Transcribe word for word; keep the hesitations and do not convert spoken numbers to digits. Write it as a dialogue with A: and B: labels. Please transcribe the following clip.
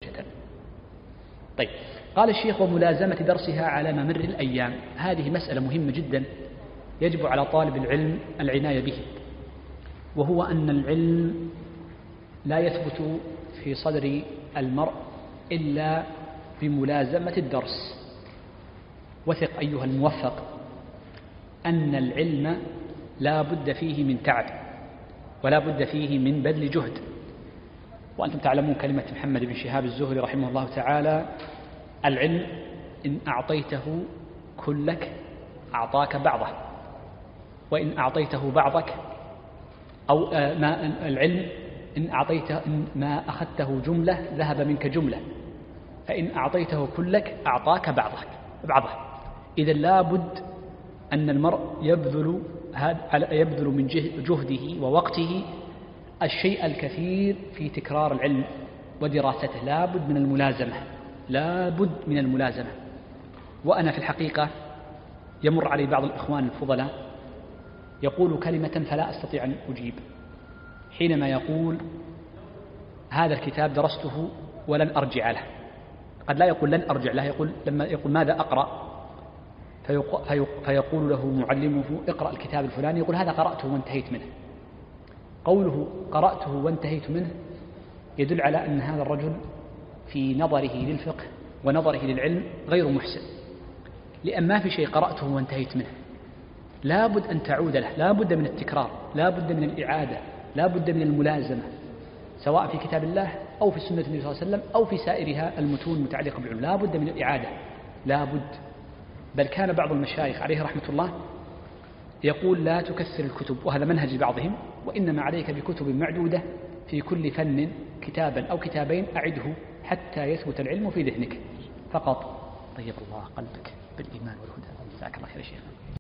A: طيب، قال الشيخ: وملازمة درسها على ممر الأيام. هذه مسألة مهمة جدا يجب على طالب العلم العناية به، وهو أن العلم لا يثبت في صدر المرء إلا بملازمة الدرس. وثق أيها الموفق أن العلم لا بد فيه من تعب، ولا بد فيه من بذل جهد. وأنتم تعلمون كلمة محمد بن شهاب الزهري رحمه الله تعالى: العلم إن أعطيته كلك أعطاك بعضه، وإن أعطيته بعضك أو ما العلم إن أعطيته إن ما أخذته جملة ذهب منك جملة، فإن أعطيته كلك أعطاك بعضك بعضه. إذا لا بد أن المرء يبذل يبذل من جهده ووقته الشيء الكثير في تكرار العلم ودراسته. لا بد من الملازمة، لا بد من الملازمة. وأنا في الحقيقة يمر علي بعض الإخوان الفضلاء يقول كلمة فلا أستطيع أن أجيب، حينما يقول: هذا الكتاب درسته ولن أرجع له. قد لا يقول لن أرجع له، يقول لما يقول ماذا أقرأ، فيقول له معلمه: اقرأ الكتاب الفلاني، يقول هذا قرأته وانتهيت منه. قوله قرأته وانتهيت منه يدل على أن هذا الرجل في نظره للفقه ونظره للعلم غير محسن، لأن ما في شيء قرأته وانتهيت منه. لا بد أن تعود له، لا بد من التكرار، لا بد من الإعادة، لا بد من الملازمة، سواء في كتاب الله أو في سنة النبي صلى الله عليه وسلم أو في سائرها المتون المتعلقة بالعلم. لا بد من الإعادة، لا بد. بل كان بعض المشايخ عليه رحمة الله يقول: لا تكثر الكتب، وهذا منهج بعضهم، وإنما عليك بكتب معدودة في كل فن كتابا أو كتابين أعده حتى يثبت العلم في ذهنك فقط. طيب الله قلبك بالإيمان والهدى. جزاك الله خير يا شيخ.